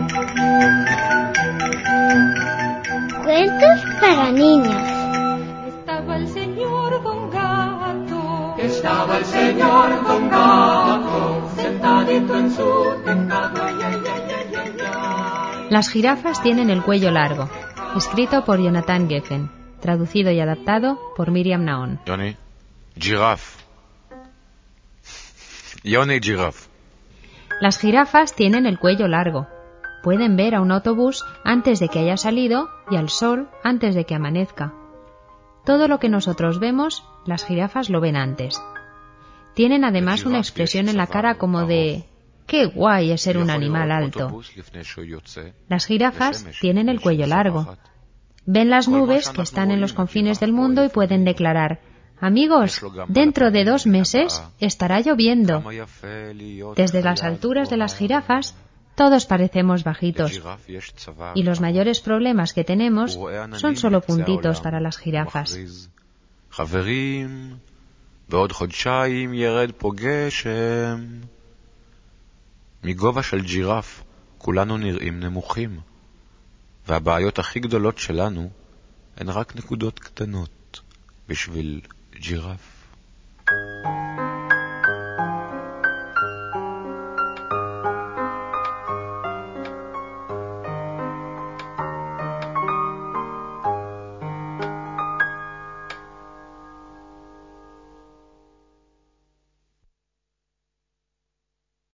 Cuentos para niños. Estaba el señor Don Gato. Estaba el señor Don Gato, sentadito en su tejado. Ay, ay, ay, ay, ay, ay. Las jirafas tienen el cuello largo. Escrito por Jonathan Geffen. Traducido y adaptado por Miriam Naon. Yoni, giraffe. Yoni, giraffe. Las jirafas tienen el cuello largo. Pueden ver a un autobús antes de que haya salido y al sol antes de que amanezca. Todo lo que nosotros vemos, las jirafas lo ven antes. Tienen además una expresión en la cara como de ¡qué guay es ser un animal alto! Las jirafas tienen el cuello largo. Ven las nubes que están en los confines del mundo y pueden declarar «Amigos, dentro de 2 meses estará lloviendo». Desde las alturas de las jirafas, todos parecemos bajitos. Y los mayores problemas que tenemos son solo puntitos para las jirafas. בעוד חודשיים ירד פה גשם. מגובה של ג'ירף כולנו נראים נמוכים, והבעיות הכי גדולות שלנו הן רק נקודות קטנות בשביל ג'ירף.